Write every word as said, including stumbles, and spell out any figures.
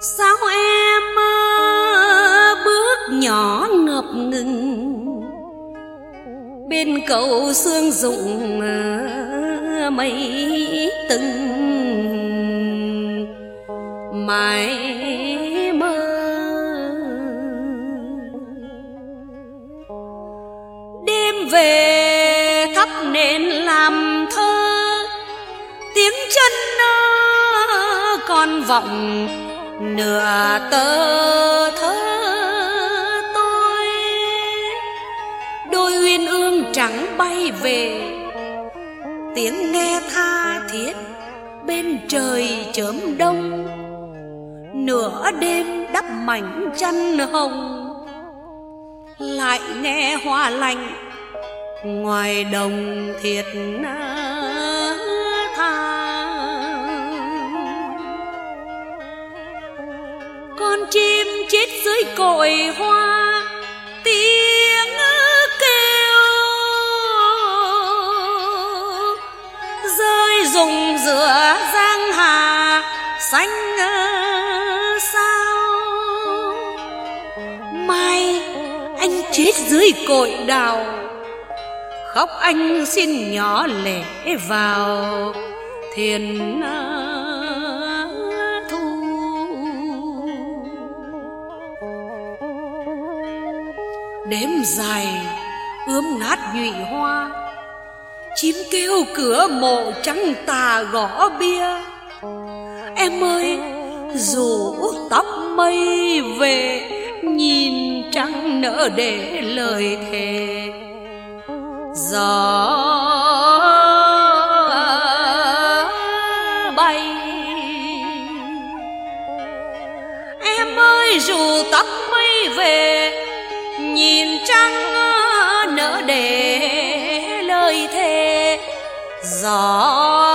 Sao em bước nhỏ ngập ngừng bên cầu sương rụng mây tưng mãi mơ. Đêm về thắp nến làm thơ, tiếng chân còn vọng nửa tơ thơ tôi. Đôi uyên ương trắng bay về, tiếng nghe tha thiết bên trời chớm đông. Nửa đêm đắp mảnh chăn hồng, lại nghe hoa lạnh ngoài đồng thiệt tha. Con chim chết dưới cội hoa, tiếng kêu rơi rụng giữa giang hà xanh sao. Mai anh chết dưới cội đào, khóc anh xin nhỏ lẻ vào thiền thu. Đêm dài ươm ngát nhụy hoa, chim kêu cửa mộ trắng tà gõ bia. Em ơi rủ tóc mây về, nhìn trăng nở để lời thề. Gió bay em ơi rủ tóc mây về, nhìn trăng nở để lời thề. Gió